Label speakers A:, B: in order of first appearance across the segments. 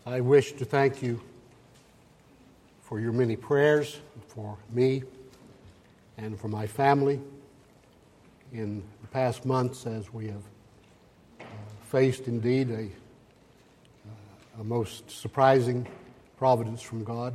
A: I wish to thank you for your many prayers for me and for my family in the past months as we have faced indeed a most surprising providence from God.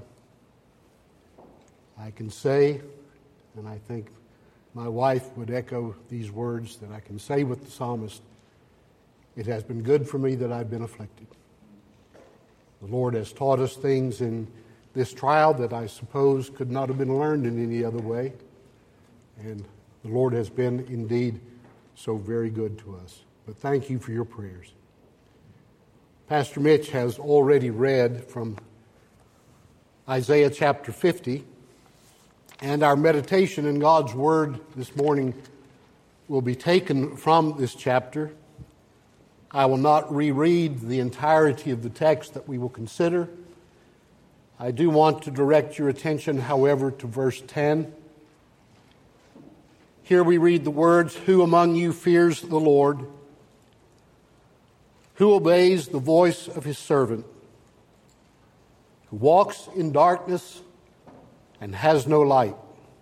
A: I can say, and I think my wife would echo these words, that I can say with the psalmist, "It has been good for me that I've been afflicted." The Lord has taught us things in this trial that I suppose could not have been learned in any other way. And the Lord has been indeed so very good to us. But thank you for your prayers. Pastor Mitch has already read from Isaiah chapter 50, and our meditation in God's Word this morning will be taken from this chapter. I will not reread the entirety of the text that we will consider. I do want to direct your attention, however, to verse 10. Here we read the words, "Who among you fears the Lord? Who obeys the voice of his servant? Who walks in darkness and has no light?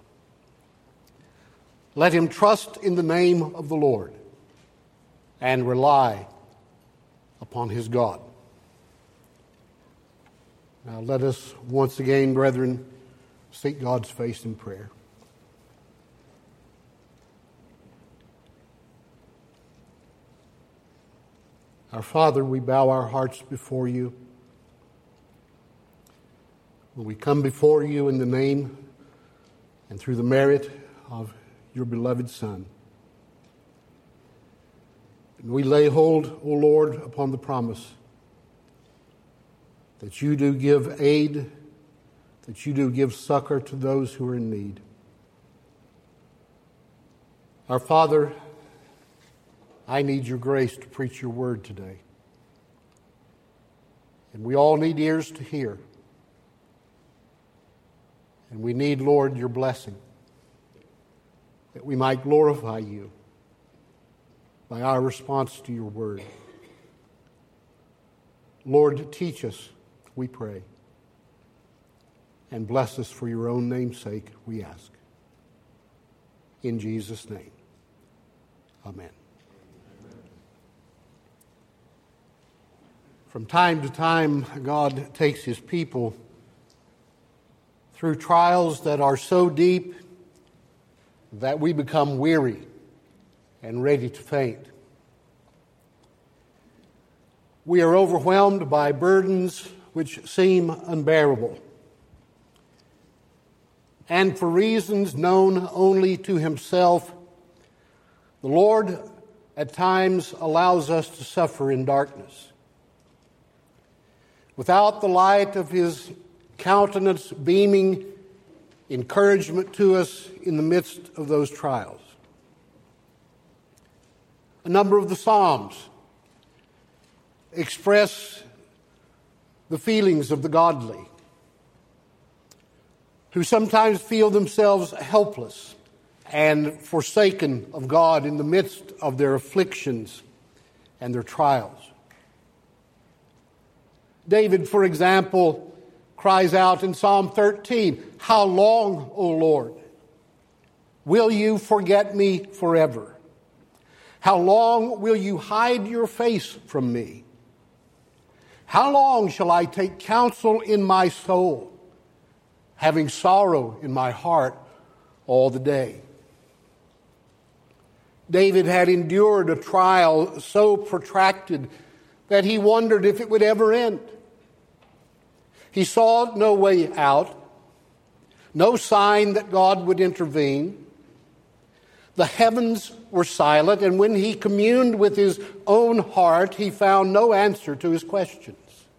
A: Let him trust in the name of the Lord and rely upon his God." Now let us once again, brethren, seek God's face in prayer. Our Father, we bow our hearts before you. When we come before you in the name and through the merit of your beloved Son, and we lay hold, O Lord, upon the promise that you do give aid, that you do give succor to those who are in need. Our Father, I need your grace to preach your word today. And we all need ears to hear. And we need, Lord, your blessing, that we might glorify you by our response to your word. Lord, teach us, we pray. And bless us for your own name's sake, we ask. In Jesus' name, amen. From time to time, God takes his people through trials that are so deep that we become weary and ready to faint. We are overwhelmed by burdens which seem unbearable, and for reasons known only to himself, the Lord at times allows us to suffer in darkness. Without the light of his countenance beaming encouragement to us in the midst of those trials. A number of the Psalms express the feelings of the godly, who sometimes feel themselves helpless and forsaken of God in the midst of their afflictions and their trials. David, for example, cries out in Psalm 13, "How long, O Lord, will you forget me forever? How long will you hide your face from me? How long shall I take counsel in my soul, having sorrow in my heart all the day?" David had endured a trial so protracted that he wondered if it would ever end. He saw no way out, no sign that God would intervene. The heavens were silent, and when he communed with his own heart, he found no answer to his questions.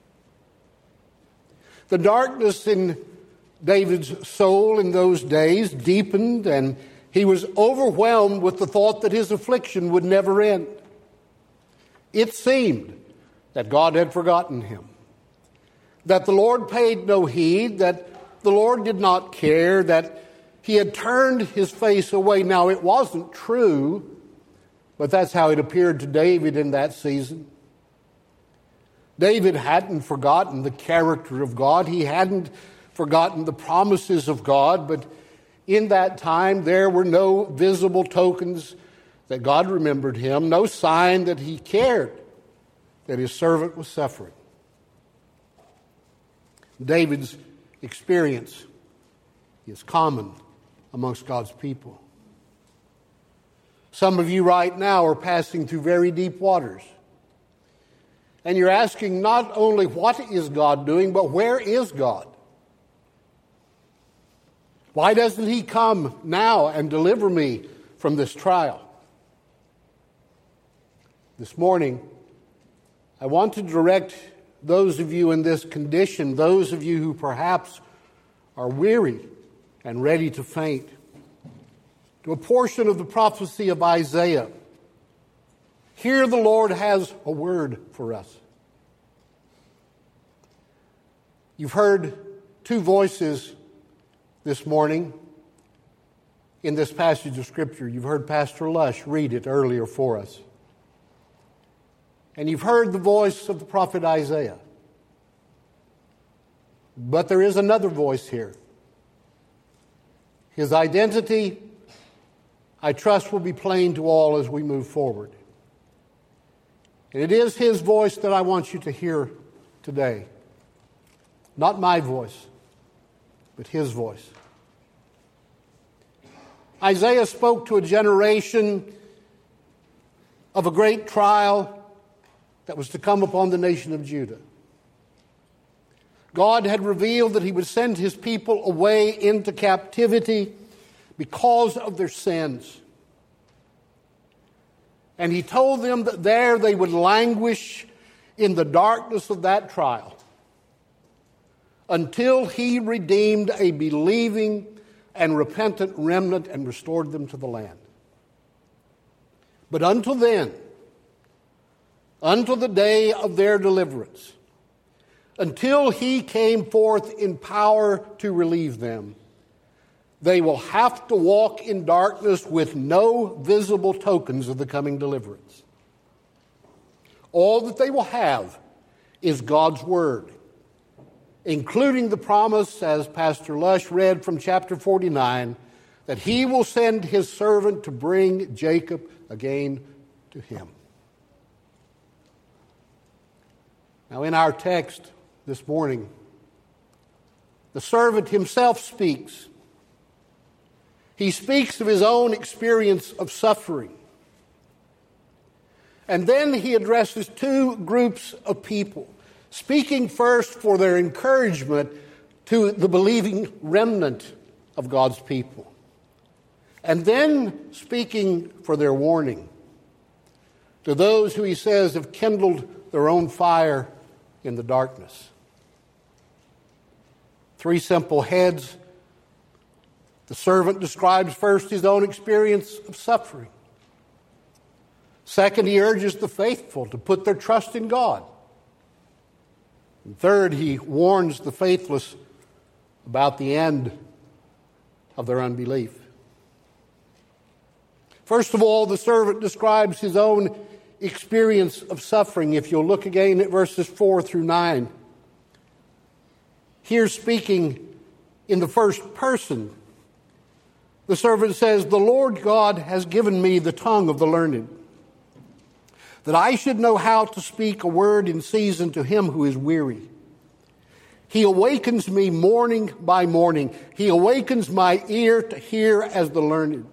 A: The darkness in David's soul in those days deepened, and he was overwhelmed with the thought that his affliction would never end. It seemed that God had forgotten him, that the Lord paid no heed, that the Lord did not care, that he had turned his face away. Now, it wasn't true, but that's how it appeared to David in that season. David hadn't forgotten the character of God. He hadn't forgotten the promises of God, but in that time there were no visible tokens that God remembered him, no sign that he cared that his servant was suffering. David's experience is common amongst God's people. Some of you right now are passing through very deep waters. And you're asking not only what is God doing, but where is God? Why doesn't he come now and deliver me from this trial? This morning, I want to direct those of you in this condition, those of you who perhaps are weary and ready to faint, to a portion of the prophecy of Isaiah. Here the Lord has a word for us. You've heard two voices this morning in this passage of Scripture. You've heard Pastor Lush read it earlier for us. And you've heard the voice of the prophet Isaiah. But there is another voice here. His identity, I trust, will be plain to all as we move forward. And it is his voice that I want you to hear today. Not my voice, but his voice. Isaiah spoke to a generation of a great trial that was to come upon the nation of Judah. God had revealed that he would send his people away into captivity because of their sins. And he told them that there they would languish in the darkness of that trial until he redeemed a believing and repentant remnant and restored them to the land. But until then, until the day of their deliverance, until he came forth in power to relieve them, they will have to walk in darkness with no visible tokens of the coming deliverance. All that they will have is God's word, including the promise, as Pastor Lush read from chapter 49, that he will send his servant to bring Jacob again to him. Now, in our text this morning, the servant himself speaks. He speaks of his own experience of suffering. And then he addresses two groups of people, speaking first for their encouragement to the believing remnant of God's people, and then speaking for their warning to those who, he says, have kindled their own fire in the darkness. Three simple heads. The servant describes first his own experience of suffering. Second, he urges the faithful to put their trust in God. And third, he warns the faithless about the end of their unbelief. First of all, the servant describes his own experience of suffering. If you'll look again at verses 4 through 9. Here, speaking in the first person, the servant says, "The Lord God has given me the tongue of the learned, that I should know how to speak a word in season to him who is weary. He awakens me morning by morning. He awakens my ear to hear as the learned.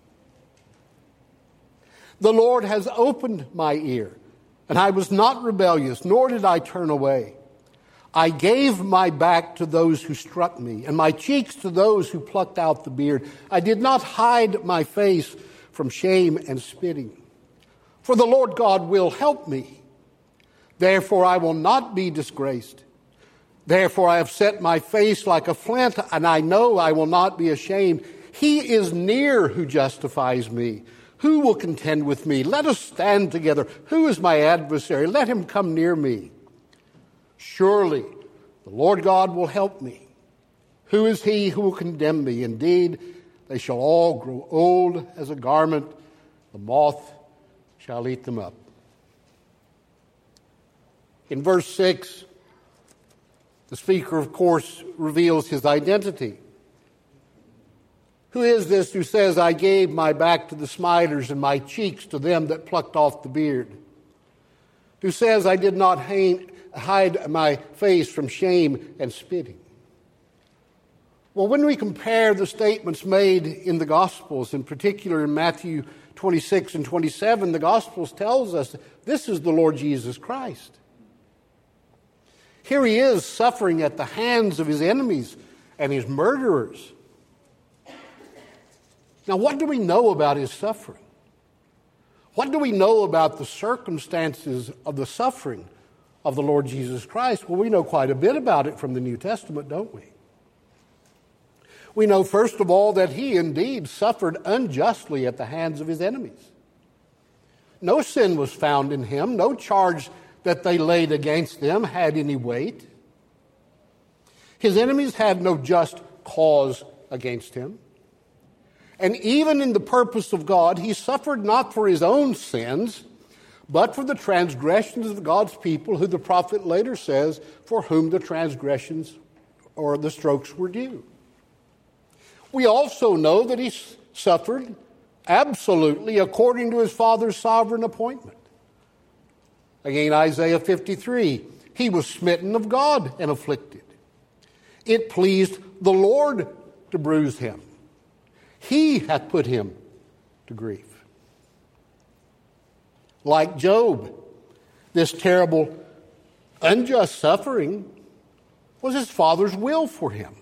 A: The Lord has opened my ear, and I was not rebellious, nor did I turn away. I gave my back to those who struck me, and my cheeks to those who plucked out the beard. I did not hide my face from shame and spitting. For the Lord God will help me. Therefore I will not be disgraced. Therefore I have set my face like a flint, and I know I will not be ashamed. He is near who justifies me. Who will contend with me? Let us stand together. Who is my adversary? Let him come near me. Surely the Lord God will help me. Who is he who will condemn me? Indeed, they shall all grow old as a garment. The moth shall eat them up." In verse 6, the speaker, of course, reveals his identity. Who is this who says, I gave my back to the smiters and my cheeks to them that plucked off the beard? Who says, I did not hide my face from shame and spitting? Well, when we compare the statements made in the Gospels, in particular in Matthew 26 and 27, the Gospels tells us this is the Lord Jesus Christ. Here he is suffering at the hands of his enemies and his murderers. Now, what do we know about his suffering? What do we know about the circumstances of the suffering of the Lord Jesus Christ? Well, we know quite a bit about it from the New Testament, don't we? We know, first of all, that he indeed suffered unjustly at the hands of his enemies. No sin was found in him. No charge that they laid against them had any weight. His enemies had no just cause against him. And even in the purpose of God, he suffered not for his own sins, but for the transgressions of God's people, who the prophet later says, for whom the transgressions or the strokes were due. We also know that he suffered absolutely according to his Father's sovereign appointment. Again, Isaiah 53, he was smitten of God and afflicted. It pleased the Lord to bruise him. He hath put him to grief. Like Job, this terrible, unjust suffering was his Father's will for him.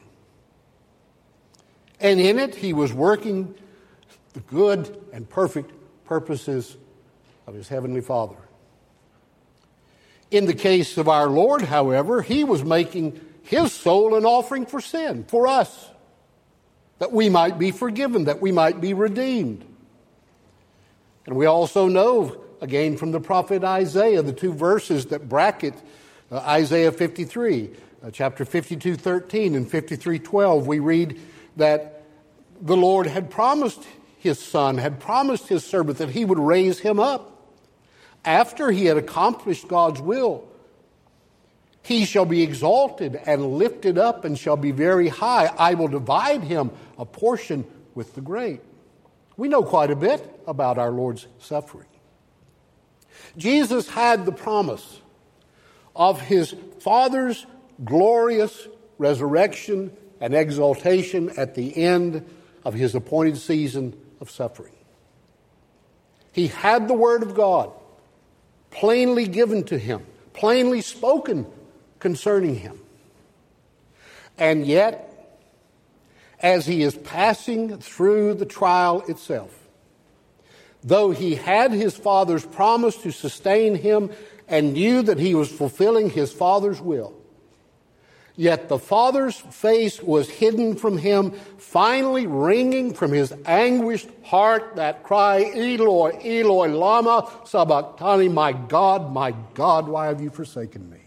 A: And in it, he was working the good and perfect purposes of his Heavenly Father. In the case of our Lord, however, he was making his soul an offering for sin, for us, that we might be forgiven, that we might be redeemed. And we also know, again from the prophet Isaiah, the two verses that bracket Isaiah 53, chapter 52:13 and 53:12, we read that the Lord had promised his Son, had promised his servant that he would raise him up after he had accomplished God's will. He shall be exalted and lifted up and shall be very high. I will divide him a portion with the great. We know quite a bit about our Lord's suffering. Jesus had the promise of his Father's glorious resurrection and exaltation at the end of his appointed season of suffering. He had the Word of God plainly given to him, plainly spoken concerning him. And yet, as he is passing through the trial itself, though he had his Father's promise to sustain him and knew that he was fulfilling his Father's will, yet the Father's face was hidden from him, finally wringing from his anguished heart that cry, Eloi, Eloi, lama sabachthani, my God, why have you forsaken me?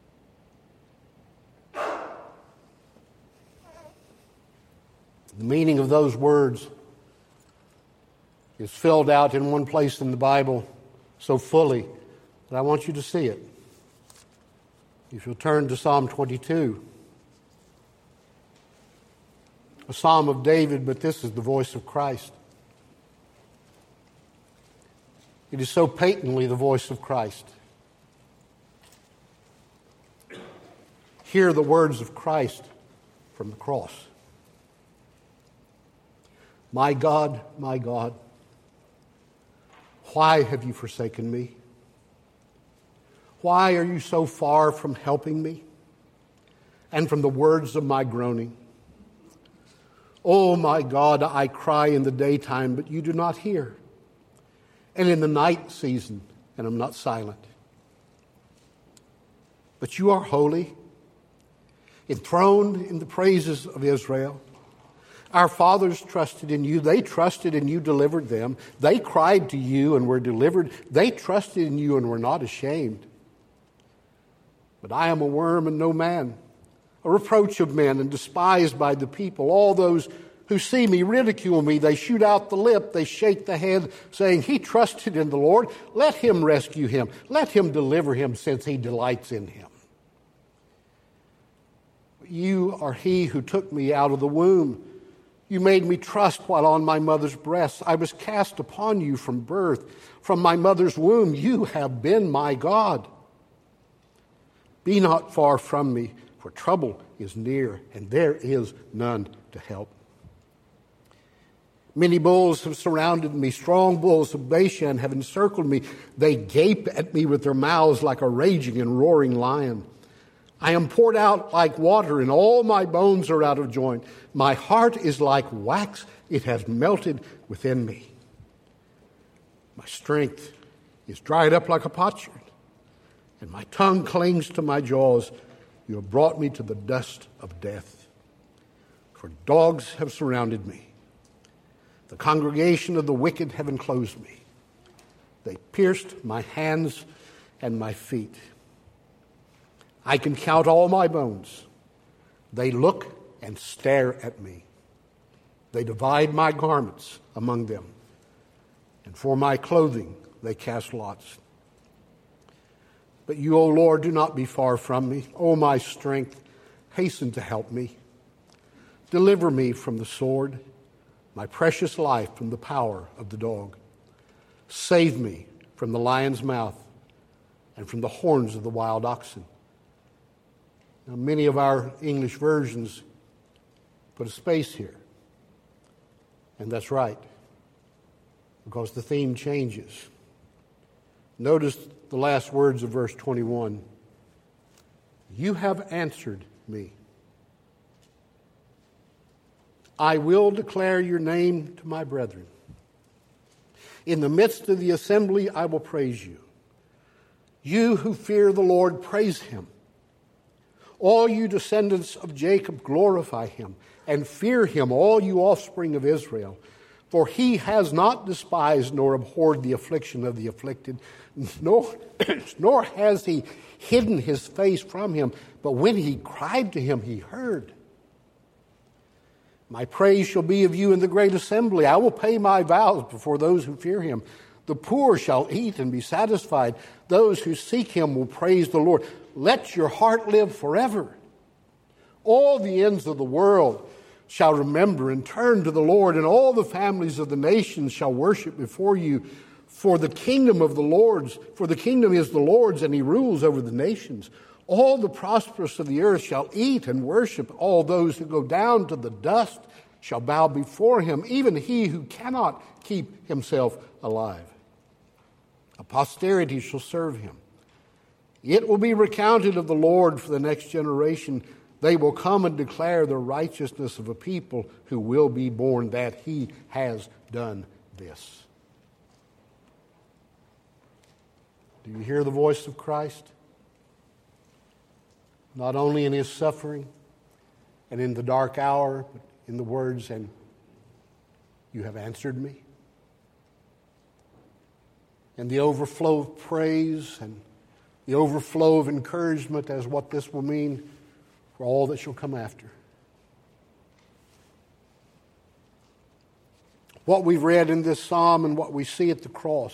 A: The meaning of those words is filled out in one place in the Bible so fully that I want you to see it. If you'll turn to Psalm 22, a psalm of David, but this is the voice of Christ. It is so patently the voice of Christ. Hear the words of Christ from the cross. My God, why have you forsaken me? Why are you so far from helping me and from the words of my groaning? Oh, my God, I cry in the daytime, but you do not hear, and in the night season, and I'm not silent. But you are holy, enthroned in the praises of Israel. Our fathers trusted in you. They trusted and you delivered them. They cried to you and were delivered. They trusted in you and were not ashamed. But I am a worm and no man, a reproach of men and despised by the people. All those who see me ridicule me. They shoot out the lip, they shake the head, saying, he trusted in the Lord. Let him rescue him. Let him deliver him, since he delights in him. You are he who took me out of the womb. You made me trust while on my mother's breast. I was cast upon you from birth. From my mother's womb, you have been my God. Be not far from me, for trouble is near, and there is none to help. Many bulls have surrounded me. Strong bulls of Bashan have encircled me. They gape at me with their mouths like a raging and roaring lion. I am poured out like water, and all my bones are out of joint. My heart is like wax. It has melted within me. My strength is dried up like a potsherd, and my tongue clings to my jaws. You have brought me to the dust of death. For dogs have surrounded me. The congregation of the wicked have enclosed me. They pierced my hands and my feet. I can count all my bones. They look and stare at me. They divide my garments among them, and for my clothing they cast lots. But you, O Lord, do not be far from me. O my strength, hasten to help me. Deliver me from the sword, my precious life from the power of the dog. Save me from the lion's mouth and from the horns of the wild oxen. Now, many of our English versions put a space here. And that's right, because the theme changes. Notice the last words of verse 21. You have answered me. I will declare your name to my brethren. In the midst of the assembly, I will praise you. You who fear the Lord, praise him. All you descendants of Jacob, glorify him, and fear him, all you offspring of Israel. For he has not despised nor abhorred the affliction of the afflicted, nor has he hidden his face from him. But when he cried to him, he heard. My praise shall be of you in the great assembly. I will pay my vows before those who fear him. The poor shall eat and be satisfied. Those who seek him will praise the Lord. Let your heart live forever. All the ends of the world shall remember and turn to the Lord, and all the families of the nations shall worship before you. For the kingdom is the Lord's, and he rules over the nations. All the prosperous of the earth shall eat and worship. All those who go down to the dust shall bow before him, even he who cannot keep himself alive. A posterity shall serve him. It will be recounted of the Lord for the next generation. They will come and declare the righteousness of a people who will be born, that he has done this. Do you hear the voice of Christ? Not only in his suffering and in the dark hour, but in the words, and you have answered me. And the overflow of praise and the overflow of encouragement as what this will mean for all that shall come after. What we've read in this psalm and what we see at the cross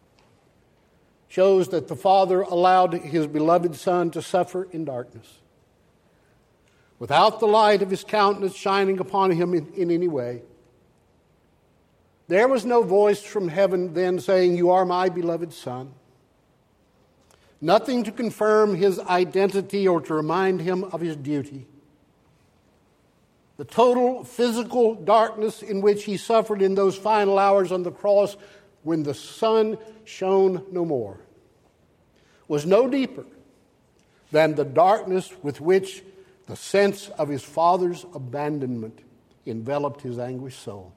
A: shows that the Father allowed his beloved Son to suffer in darkness, without the light of his countenance shining upon him in any way. There was no voice from heaven then saying, "You are my beloved Son." Nothing to confirm his identity or to remind him of his duty. The total physical darkness in which he suffered in those final hours on the cross, when the sun shone no more, was no deeper than the darkness with which the sense of his Father's abandonment enveloped his anguished soul.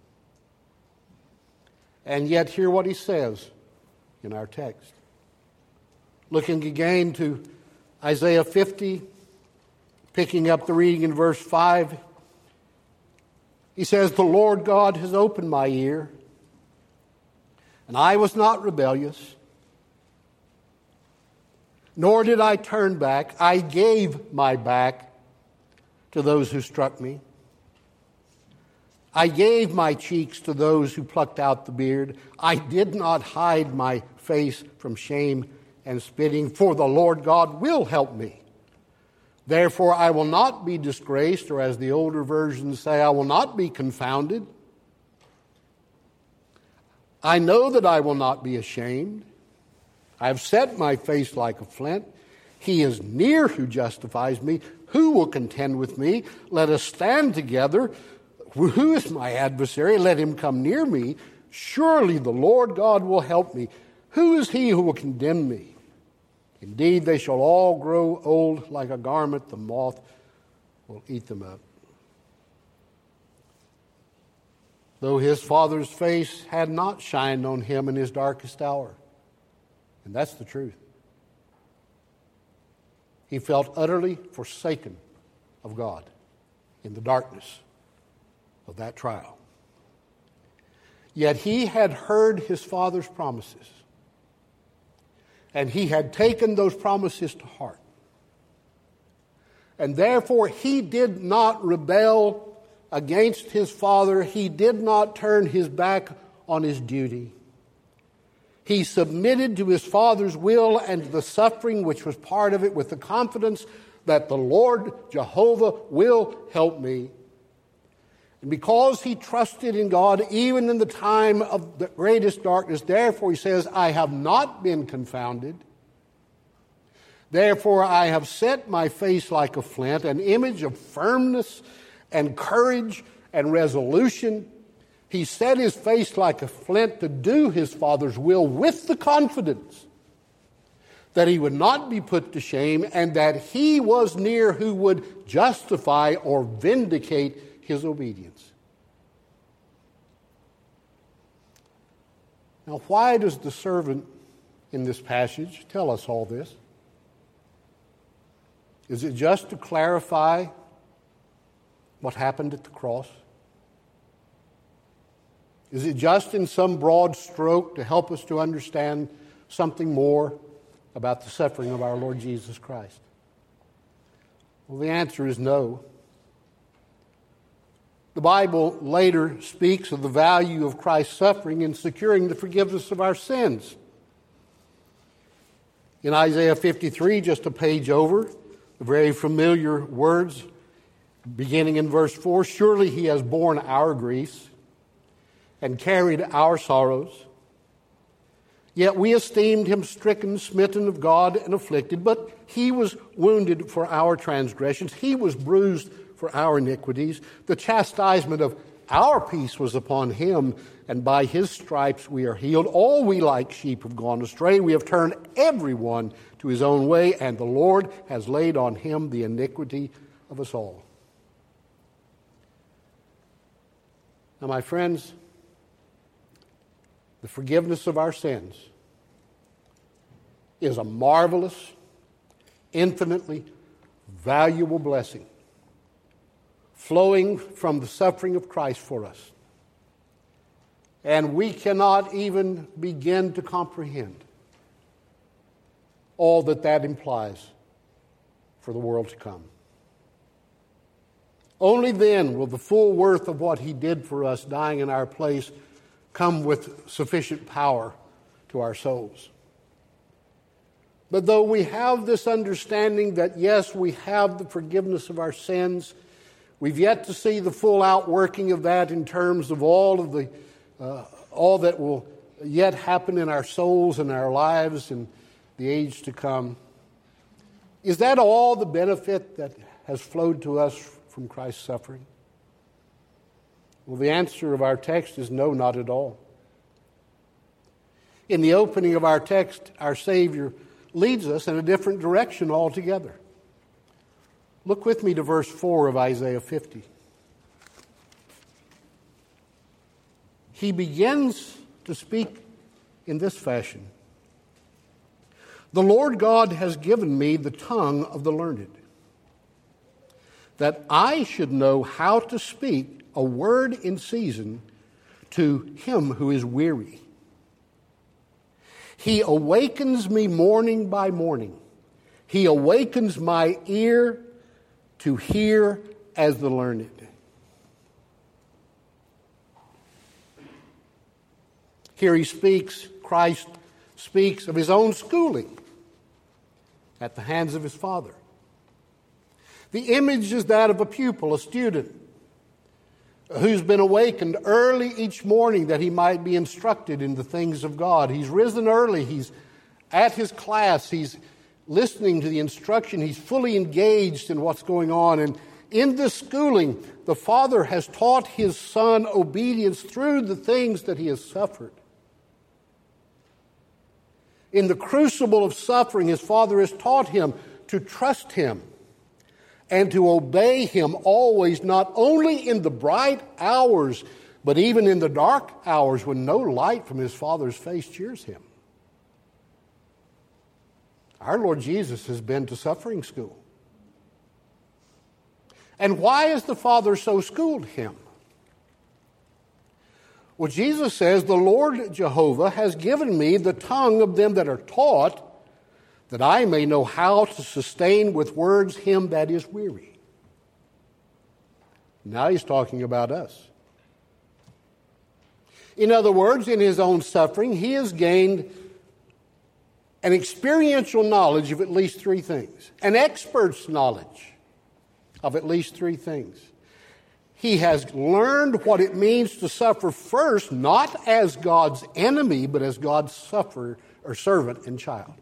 A: And yet hear what he says in our text. Looking again to Isaiah 50, picking up the reading in verse 5, he says, "The Lord God has opened my ear, and I was not rebellious, nor did I turn back. I gave my back to those who struck me. I gave my cheeks to those who plucked out the beard. I did not hide my face from shame and spitting, for the Lord God will help me. Therefore I will not be disgraced, or as the older versions say, I will not be confounded. I know that I will not be ashamed. I have set my face like a flint. He is near who justifies me. Who will contend with me? Let us stand together. Who is my adversary? Let him come near me. Surely the Lord God will help me. Who is he who will condemn me? Indeed, they shall all grow old like a garment. The moth will eat them up. Though his father's face had not shined on him in his darkest hour. And that's the truth. He felt utterly forsaken of God in the darkness of that trial. Yet he had heard his father's promises, and he had taken those promises to heart. And therefore he did not rebel against his father. He did not turn his back on his duty. He submitted to his father's will and to the suffering which was part of it with the confidence that the Lord Jehovah will help me. And because he trusted in God even in the time of the greatest darkness, therefore he says, I have not been confounded. Therefore I have set my face like a flint, an image of firmness and courage and resolution. He set his face like a flint to do his father's will with the confidence that he would not be put to shame and that he was near who would justify or vindicate his obedience. Now, why does the servant in this passage tell us all this? Is it just to clarify what happened at the cross? Is it just in some broad stroke to help us to understand something more about the suffering of our Lord Jesus Christ? Well, the answer is no. The Bible later speaks of the value of Christ's suffering in securing the forgiveness of our sins. In Isaiah 53, just a page over, the very familiar words beginning in verse 4, surely he has borne our griefs and carried our sorrows. Yet we esteemed him stricken, smitten of God, and afflicted. But he was wounded for our transgressions. He was bruised for our iniquities. The chastisement of our peace was upon him, and by his stripes we are healed. All we like sheep have gone astray. We have turned everyone to his own way, and the Lord has laid on him the iniquity of us all. Now, my friends, the forgiveness of our sins is a marvelous, infinitely valuable blessing flowing from the suffering of Christ for us. And we cannot even begin to comprehend all that that implies for the world to come. Only then will the full worth of what he did for us, dying in our place, come with sufficient power to our souls. But though we have this understanding that, yes, we have the forgiveness of our sins, we've yet to see the full outworking of that in terms of all that will yet happen in our souls and our lives in the age to come. Is that all the benefit that has flowed to us from Christ's suffering? Well, the answer of our text is no, not at all. In the opening of our text, our Savior leads us in a different direction altogether. Look with me to verse 4 of Isaiah 50. He begins to speak in this fashion. The Lord God has given me the tongue of the learned, that I should know how to speak a word in season to him who is weary. He awakens me morning by morning. He awakens my ear to hear as the learned. Here Christ speaks of his own schooling at the hands of his Father. The image is that of a pupil, a student, who's been awakened early each morning that he might be instructed in the things of God. He's risen early. He's at his class. He's listening to the instruction. He's fully engaged in what's going on. And in this schooling, the Father has taught his Son obedience through the things that he has suffered. In the crucible of suffering, his Father has taught him to trust him and to obey him always, not only in the bright hours, but even in the dark hours when no light from his Father's face cheers him. Our Lord Jesus has been to suffering school. And why has the Father so schooled him? Well, Jesus says, the Lord Jehovah has given me the tongue of them that are taught, that I may know how to sustain with words him that is weary. Now he's talking about us. In other words, in his own suffering, he has gained an experiential knowledge of at least three things, an expert's knowledge of at least three things. He has learned what it means to suffer first, not as God's enemy, but as God's servant and child.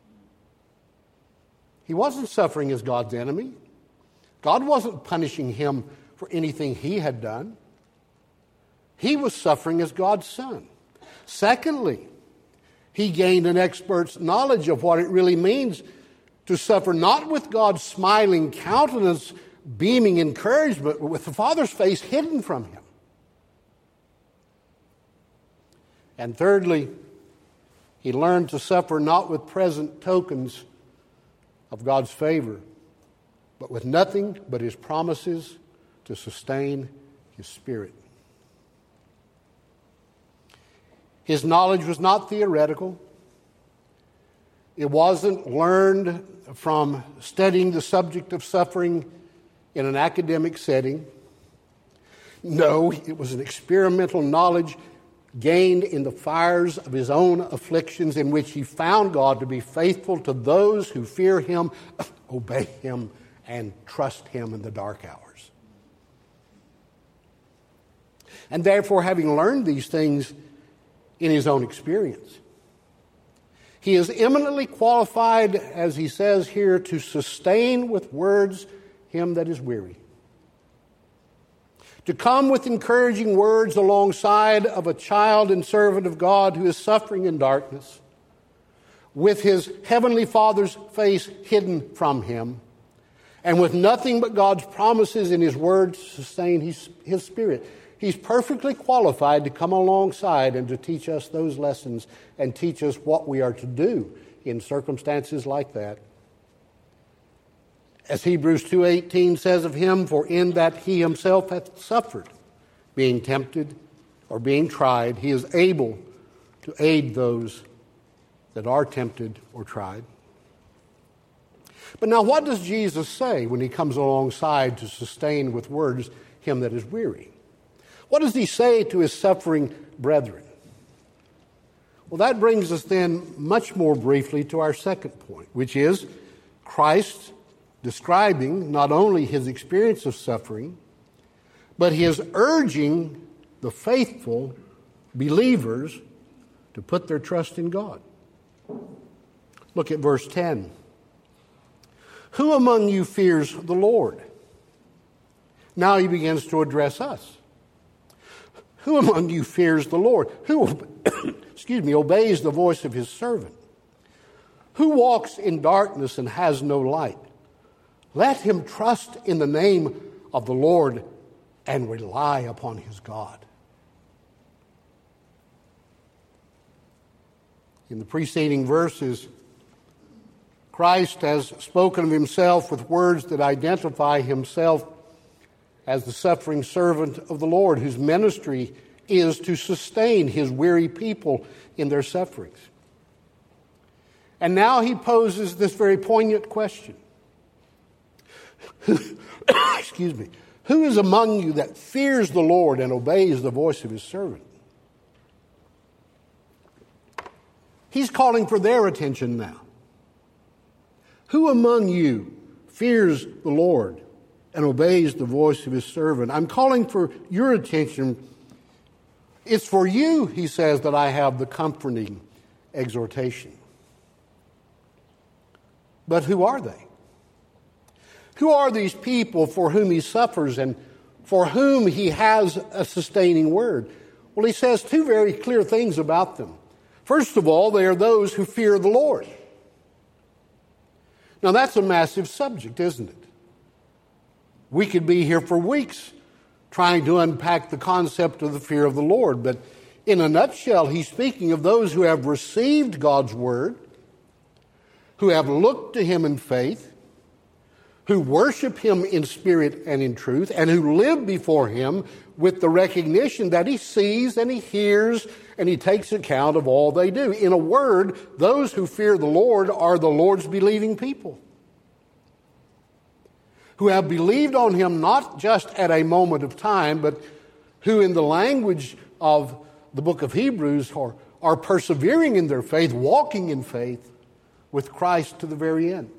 A: He wasn't suffering as God's enemy. God wasn't punishing him for anything he had done. He was suffering as God's son. Secondly, he gained an expert's knowledge of what it really means to suffer not with God's smiling countenance, beaming encouragement, but with the Father's face hidden from him. And thirdly, he learned to suffer not with present tokens of God's favor, but with nothing but his promises to sustain his spirit. His knowledge was not theoretical. It wasn't learned from studying the subject of suffering in an academic setting. No, it was an experimental knowledge gained in the fires of his own afflictions, in which he found God to be faithful to those who fear him, obey him, and trust him in the dark hours. And therefore, having learned these things in his own experience, he is eminently qualified, as he says here, to sustain with words him that is weary. To come with encouraging words alongside of a child and servant of God who is suffering in darkness, with his heavenly Father's face hidden from him, and with nothing but God's promises in his word to sustain his spirit. He's perfectly qualified to come alongside and to teach us those lessons and teach us what we are to do in circumstances like that. As Hebrews 2:18 says of him, for in that he himself hath suffered, being tempted or being tried, he is able to aid those that are tempted or tried. But now what does Jesus say when he comes alongside to sustain with words him that is weary? What does he say to his suffering brethren? Well, that brings us then much more briefly to our second point, which is Christ describing not only his experience of suffering, but he is urging the faithful believers to put their trust in God. Look at verse 10. Who among you fears the Lord? Now he begins to address us. Who among you fears the Lord? Who, obeys the voice of his servant? Who walks in darkness and has no light? Let him trust in the name of the Lord and rely upon his God. In the preceding verses, Christ has spoken of himself with words that identify himself as the suffering servant of the Lord, whose ministry is to sustain his weary people in their sufferings. And now he poses this very poignant question. Who is among you that fears the Lord and obeys the voice of his servant? He's calling for their attention now. Who among you fears the Lord and obeys the voice of his servant? I'm calling for your attention. It's for you, he says, that I have the comforting exhortation. But who are they? Who are these people for whom he suffers and for whom he has a sustaining word? Well, he says two very clear things about them. First of all, they are those who fear the Lord. Now, that's a massive subject, isn't it? We could be here for weeks trying to unpack the concept of the fear of the Lord. But in a nutshell, he's speaking of those who have received God's word, who have looked to him in faith, who worship him in spirit and in truth, and who live before him with the recognition that he sees and he hears and he takes account of all they do. In a word, those who fear the Lord are the Lord's believing people, who have believed on him not just at a moment of time, but who, in the language of the book of Hebrews, are persevering in their faith, walking in faith with Christ to the very end.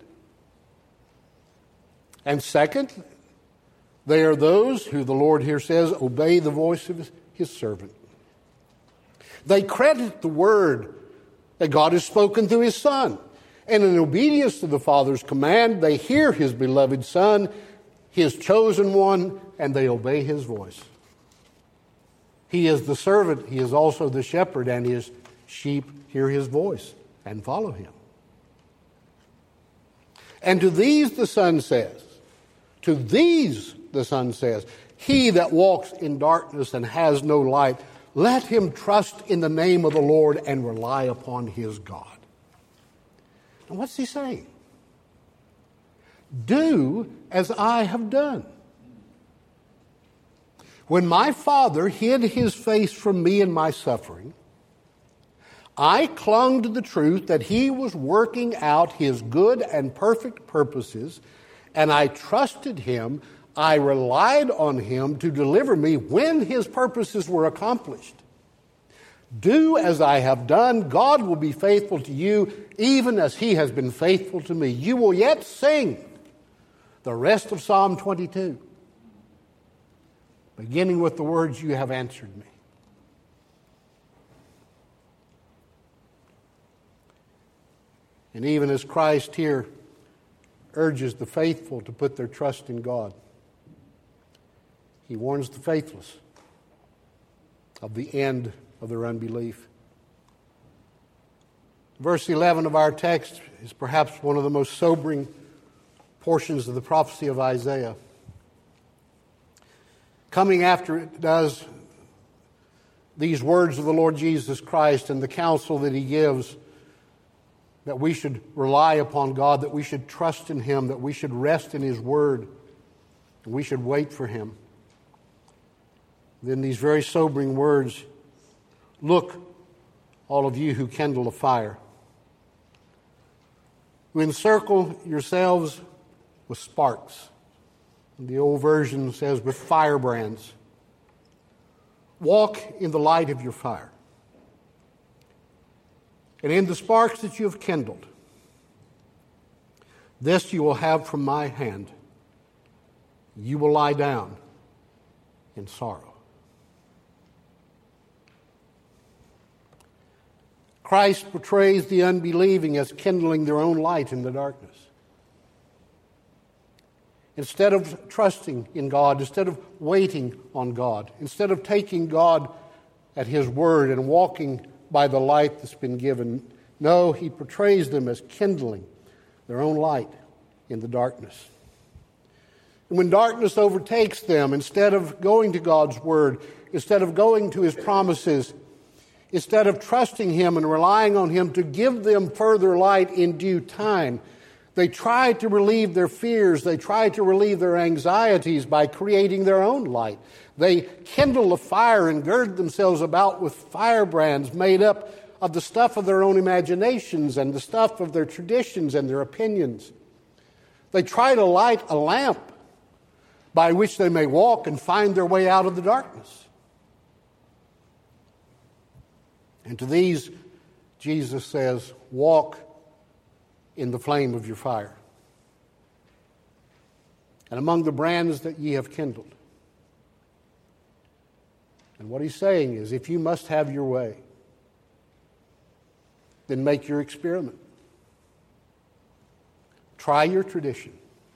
A: And second, they are those who the Lord here says obey the voice of his servant. They credit the word that God has spoken through his Son. And in obedience to the Father's command, they hear his beloved Son, his chosen one, and they obey his voice. He is the servant, he is also the shepherd, and his sheep hear his voice and follow him. And to these the Son says, he that walks in darkness and has no light, let him trust in the name of the Lord and rely upon his God. And what's he saying? Do as I have done. When my Father hid his face from me in my suffering, I clung to the truth that he was working out his good and perfect purposes, and I trusted him. I relied on him to deliver me when his purposes were accomplished. Do as I have done. God will be faithful to you, even as he has been faithful to me. You will yet sing the rest of Psalm 22, beginning with the words, you have answered me. And even as Christ here urges the faithful to put their trust in God, he warns the faithless of the end of their unbelief. Verse 11 of our text is perhaps one of the most sobering portions of the prophecy of Isaiah. Coming after it does these words of the Lord Jesus Christ and the counsel that he gives, that we should rely upon God, that we should trust in him, that we should rest in his word, and we should wait for him. Then these very sobering words, look, all of you who kindle a fire, who encircle yourselves with sparks. The old version says with firebrands. Walk in the light of your fire. And in the sparks that you have kindled, this you will have from my hand. You will lie down in sorrow. Christ portrays the unbelieving as kindling their own light in the darkness. Instead of trusting in God, instead of waiting on God, instead of taking God at his word and walking by the light that's been given, no, he portrays them as kindling their own light in the darkness. And when darkness overtakes them, instead of going to God's word, instead of going to his promises, instead of trusting him and relying on him to give them further light in due time, they try to relieve their fears. They try to relieve their anxieties by creating their own light. They kindle a fire and gird themselves about with firebrands made up of the stuff of their own imaginations and the stuff of their traditions and their opinions. They try to light a lamp by which they may walk and find their way out of the darkness. And to these Jesus says, walk in the flame of your fire, and among the brands that ye have kindled. And what he's saying is, if you must have your way, then make your experiment. Try your tradition.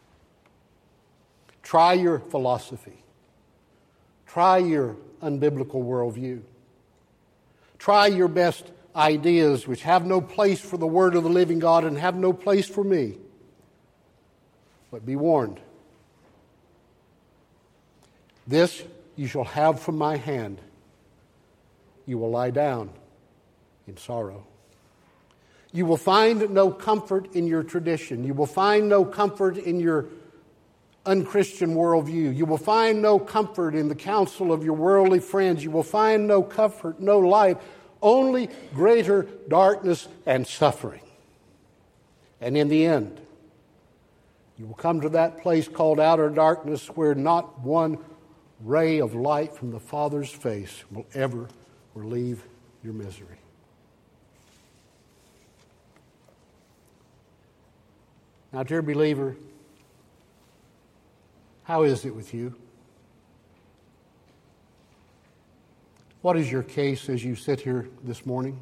A: Try your philosophy. Try your unbiblical worldview. Try your best ideas which have no place for the Word of the living God and have no place for me. But be warned. This you shall have from my hand. You will lie down in sorrow. You will find no comfort in your tradition. You will find no comfort in your unchristian worldview. You will find no comfort in the counsel of your worldly friends. You will find no comfort, no light, only greater darkness and suffering. And in the end, you will come to that place called outer darkness where not one ray of light from the Father's face will ever relieve your misery. Now, dear believer, how is it with you? What is your case as you sit here this morning?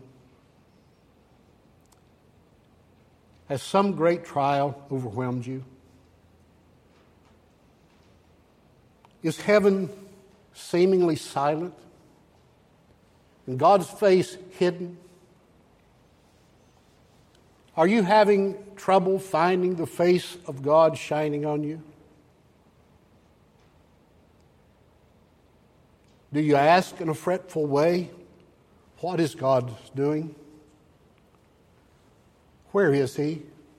A: Has some great trial overwhelmed you? Is heaven seemingly silent and God's face hidden? Are you having trouble finding the face of God shining on you? Do you ask in a fretful way, what is God doing? Where is He?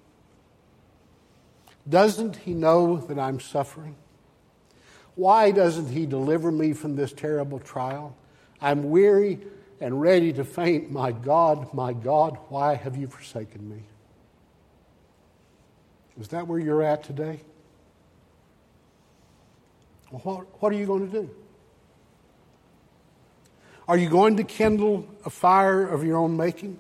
A: Doesn't He know that I'm suffering? Why doesn't He deliver me from this terrible trial? I'm weary and ready to faint. My God, why have you forsaken me? Is that where you're at today? Well, what are you going to do? Are you going to kindle a fire of your own making?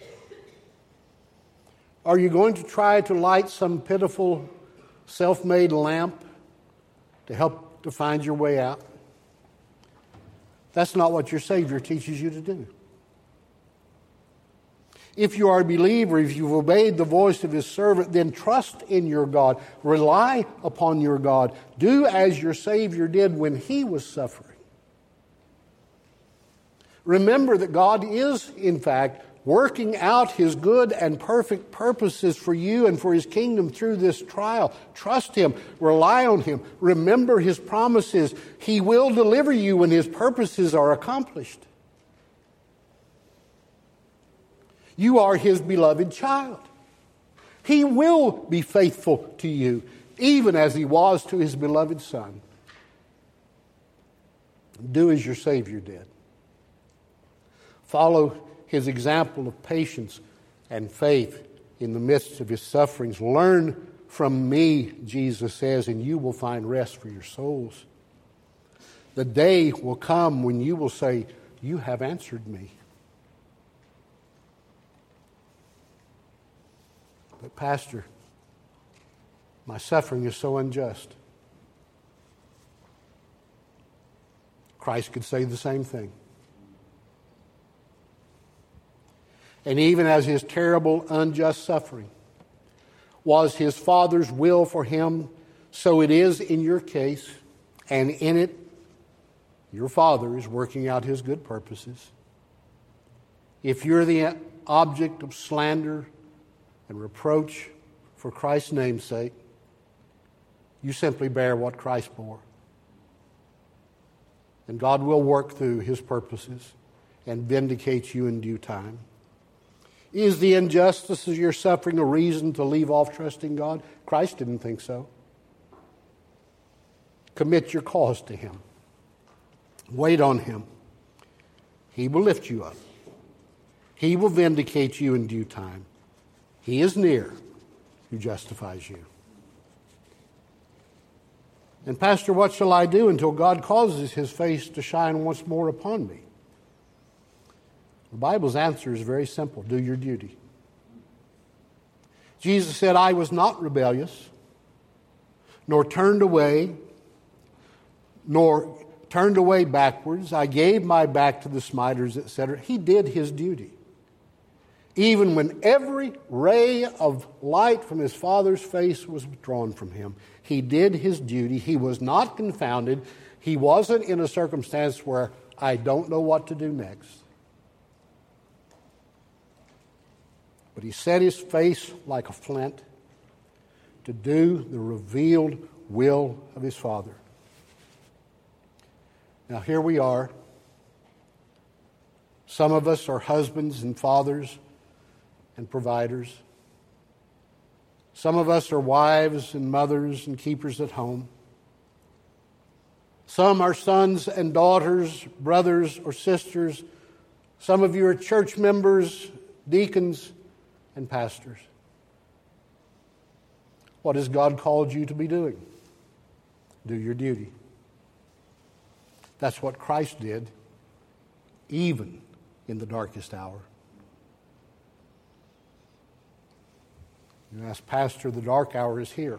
A: Are you going to try to light some pitiful self-made lamp to help to find your way out? That's not what your Savior teaches you to do. If you are a believer, if you've obeyed the voice of His servant, then trust in your God. Rely upon your God. Do as your Savior did when He was suffering. Remember that God is, in fact, working out His good and perfect purposes for you and for His kingdom through this trial. Trust Him. Rely on Him. Remember His promises. He will deliver you when His purposes are accomplished. You are His beloved child. He will be faithful to you, even as He was to His beloved Son. Do as your Savior did. Follow His example of patience and faith in the midst of His sufferings. Learn from me, Jesus says, and you will find rest for your souls. The day will come when you will say, you have answered me. But Pastor, my suffering is so unjust. Christ could say the same thing. And even as His terrible, unjust suffering was His Father's will for Him, so it is in your case, and in it, your Father is working out His good purposes. If you're the object of slander and reproach for Christ's name's sake, you simply bear what Christ bore. And God will work through His purposes and vindicate you in due time. Is the injustice of your suffering a reason to leave off trusting God? Christ didn't think so. Commit your cause to Him. Wait on Him. He will lift you up. He will vindicate you in due time. He is near who justifies you. And Pastor, what shall I do until God causes His face to shine once more upon me? The Bible's answer is very simple. Do your duty. Jesus said, I was not rebellious, nor turned away backwards. I gave my back to the smiters, etc. He did his duty. Even when every ray of light from his Father's face was withdrawn from him, he did his duty. He was not confounded. He wasn't in a circumstance where I don't know what to do next. But he set his face like a flint to do the revealed will of his Father. Now here we are. Some of us are husbands and fathers and providers. Some of us are wives and mothers and keepers at home. Some are sons and daughters, brothers or sisters. Some of you are church members, deacons, and pastors. What has God called you to be doing? Do your duty. That's what Christ did, even in the darkest hour. You ask, Pastor, the dark hour is here.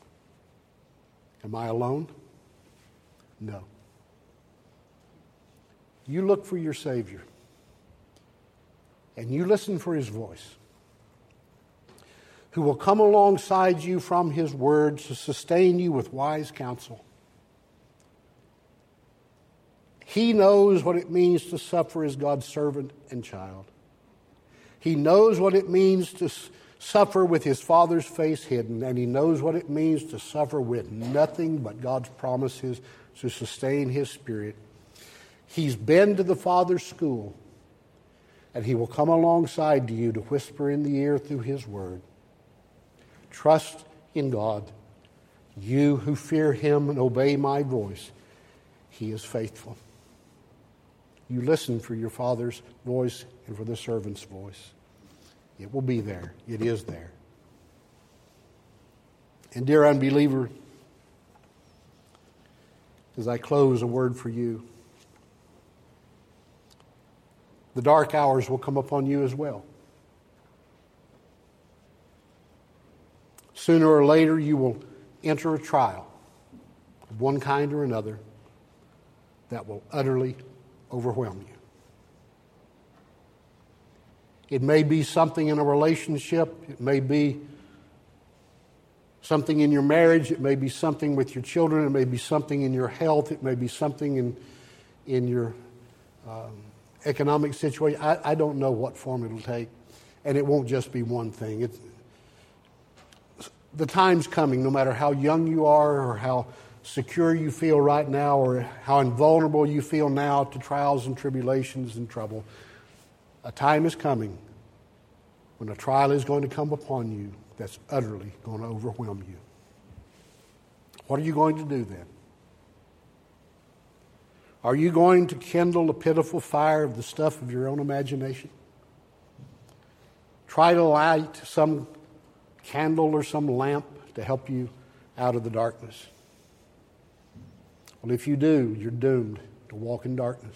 A: Am I alone? No. You look for your Savior, and you listen for His voice, who will come alongside you from His Word to sustain you with wise counsel. He knows what it means to suffer as God's servant and child. He knows what it means to suffer with his Father's face hidden, and he knows what it means to suffer with nothing but God's promises to sustain his spirit. He's been to the Father's school, and he will come alongside to you to whisper in the ear through his word. Trust in God. You who fear him and obey my voice, he is faithful. You listen for your Father's voice and for the servant's voice. It will be there. It is there. And dear unbeliever, as I close, a word for you. The dark hours will come upon you as well. Sooner or later, you will enter a trial of one kind or another that will utterly overwhelm you. It may be something in a relationship. It may be something in your marriage. It may be something with your children. It may be something in your health. It may be something in your economic situation. I don't know what form it'll take. And it won't just be one thing. The time's coming, no matter how young you are or how secure you feel right now or how invulnerable you feel now to trials and tribulations and trouble. A time is coming when a trial is going to come upon you that's utterly going to overwhelm you. What are you going to do then? Are you going to kindle a pitiful fire of the stuff of your own imagination? Try to light some candle or some lamp to help you out of the darkness. Well, if you do, you're doomed to walk in darkness.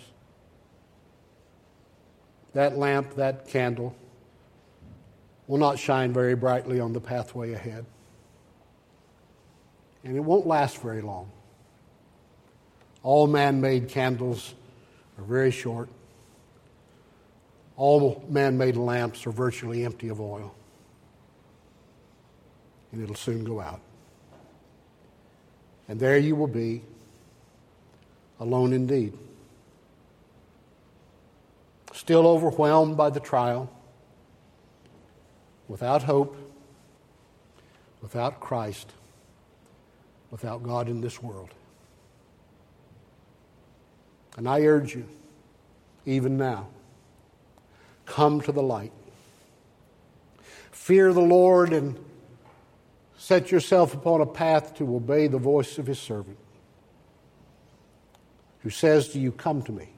A: That lamp, that candle, will not shine very brightly on the pathway ahead. And it won't last very long. All man-made candles are very short. All man-made lamps are virtually empty of oil. And it'll soon go out. And there you will be, alone indeed. Still overwhelmed by the trial, without hope, without Christ, without God in this world. And I urge you, even now, come to the light. Fear the Lord and set yourself upon a path to obey the voice of his servant, who says to you, come to me,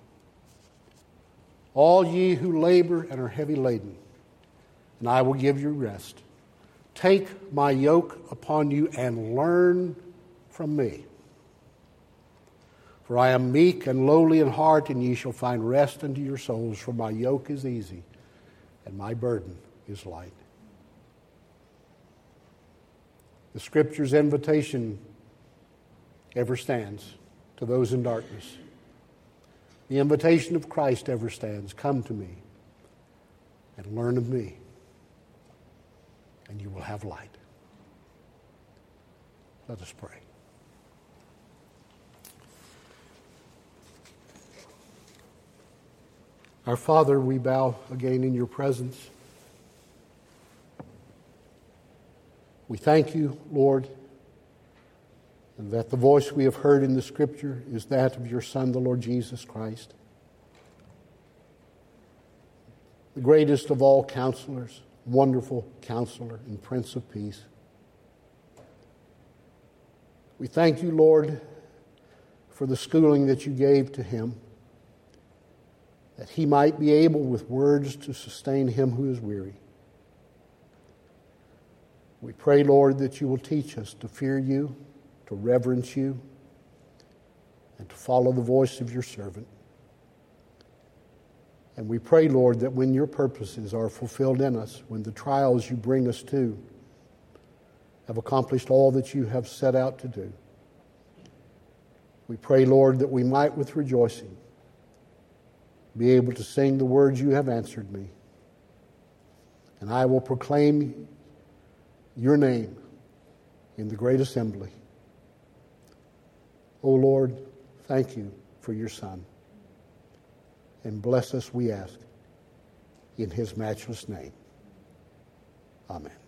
A: all ye who labor and are heavy laden, and I will give you rest. Take my yoke upon you and learn from me. For I am meek and lowly in heart, and ye shall find rest unto your souls. For my yoke is easy, and my burden is light. The Scripture's invitation ever stands to those in darkness. The invitation of Christ ever stands. Come to me and learn of me, and you will have light. Let us pray. Our Father, we bow again in your presence. We thank you, Lord, and that the voice we have heard in the Scripture is that of your Son, the Lord Jesus Christ, the greatest of all counselors, wonderful counselor and Prince of Peace. We thank you, Lord, for the schooling that you gave to him, that he might be able with words to sustain him who is weary. We pray, Lord, that you will teach us to fear you, to reverence you, and to follow the voice of your servant. And we pray, Lord, that when your purposes are fulfilled in us, when the trials you bring us to have accomplished all that you have set out to do, we pray, Lord, that we might with rejoicing be able to sing the words you have answered me. And I will proclaim your name in the great assembly. O Lord, thank you for your Son. And bless us, we ask, in his matchless name. Amen.